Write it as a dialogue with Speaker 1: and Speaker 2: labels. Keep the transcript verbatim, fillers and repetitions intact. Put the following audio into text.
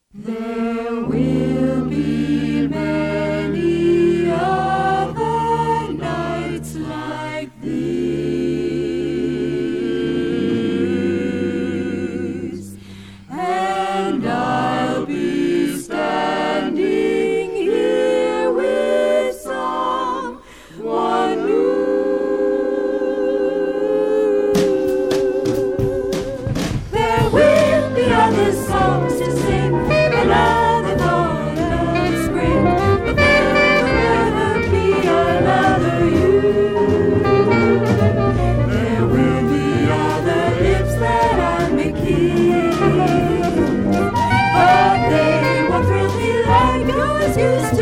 Speaker 1: There will be many other nights like these, and I'll be standing here with someone new. There will be other songs to sing, another fall, another spring, but there will never be another you. There will be other lips that I may kiss, but they won't thrill me like yours used to.